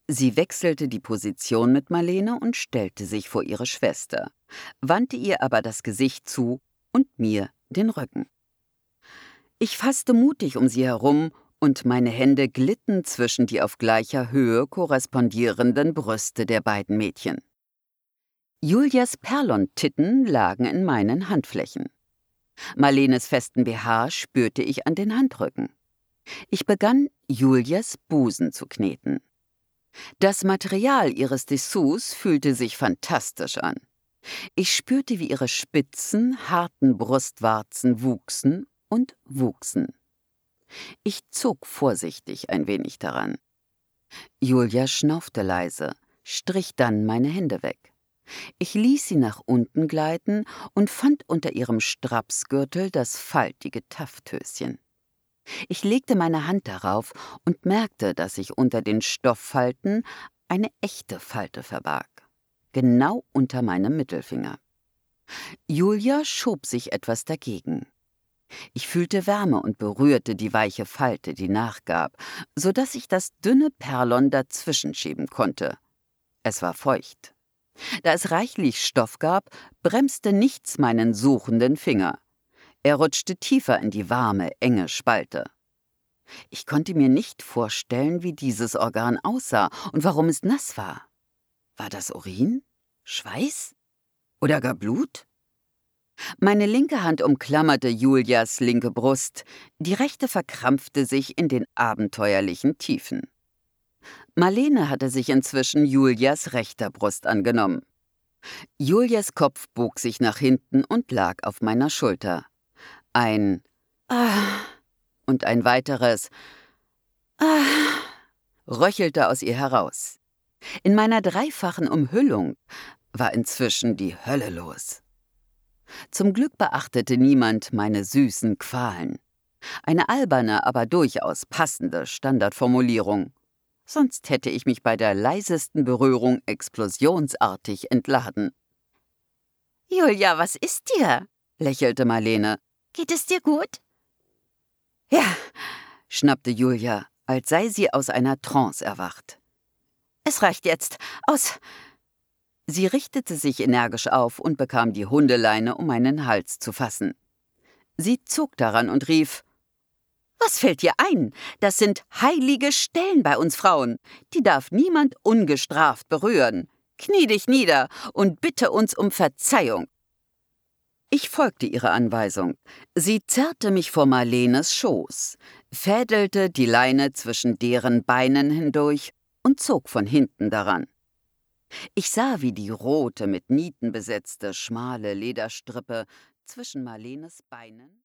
Sie wechselte die Position mit Marlene und stellte sich vor ihre Schwester, wandte ihr aber das Gesicht zu und mir den Rücken. Ich fasste mutig um sie herum und meine Hände glitten zwischen die auf gleicher Höhe korrespondierenden Brüste der beiden Mädchen. Julias Perlontitten lagen in meinen Handflächen. Marlenes festen BH spürte ich an den Handrücken. Ich begann, Julias Busen zu kneten. Das Material ihres Dessous fühlte sich fantastisch an. Ich spürte, wie ihre spitzen, harten Brustwarzen wuchsen und wuchsen. Ich zog vorsichtig ein wenig daran. Julia schnaufte leise, strich dann meine Hände weg. Ich ließ sie nach unten gleiten und fand unter ihrem Strapsgürtel das faltige Tafthöschen. Ich legte meine Hand darauf und merkte, dass sich unter den Stofffalten eine echte Falte verbarg, genau unter meinem Mittelfinger. Julia schob sich etwas dagegen. Ich fühlte Wärme und berührte die weiche Falte, die nachgab, so dass ich das dünne Perlon dazwischen schieben konnte. Es war feucht. Da es reichlich Stoff gab, bremste nichts meinen suchenden Finger. Er rutschte tiefer in die warme, enge Spalte. Ich konnte mir nicht vorstellen, wie dieses Organ aussah und warum es nass war. War das Urin? Schweiß? Oder gar Blut? Meine linke Hand umklammerte Julias linke Brust, die rechte verkrampfte sich in den abenteuerlichen Tiefen. Marlene hatte sich inzwischen Julias rechter Brust angenommen. Julias Kopf bog sich nach hinten und lag auf meiner Schulter. Ein »Ah« und ein weiteres »Ah« röchelte aus ihr heraus. In meiner dreifachen Umhüllung war inzwischen die Hölle los. Zum Glück beachtete niemand meine süßen Qualen. Eine alberne, aber durchaus passende Standardformulierung. Sonst hätte ich mich bei der leisesten Berührung explosionsartig entladen. »Julia, was ist dir?« lächelte Marlene. »Geht es dir gut?« »Ja«, schnappte Julia, als sei sie aus einer Trance erwacht. »Es reicht jetzt. Aus!« Sie richtete sich energisch auf und bekam die Hundeleine, um meinen Hals zu fassen. Sie zog daran und rief: »Was fällt dir ein? Das sind heilige Stellen bei uns Frauen. Die darf niemand ungestraft berühren. Knie dich nieder und bitte uns um Verzeihung.« Ich folgte ihrer Anweisung. Sie zerrte mich vor Marlenes Schoß, fädelte die Leine zwischen deren Beinen hindurch und zog von hinten daran. Ich sah, wie die rote, mit Nieten besetzte, schmale Lederstrippe zwischen Marlenes Beinen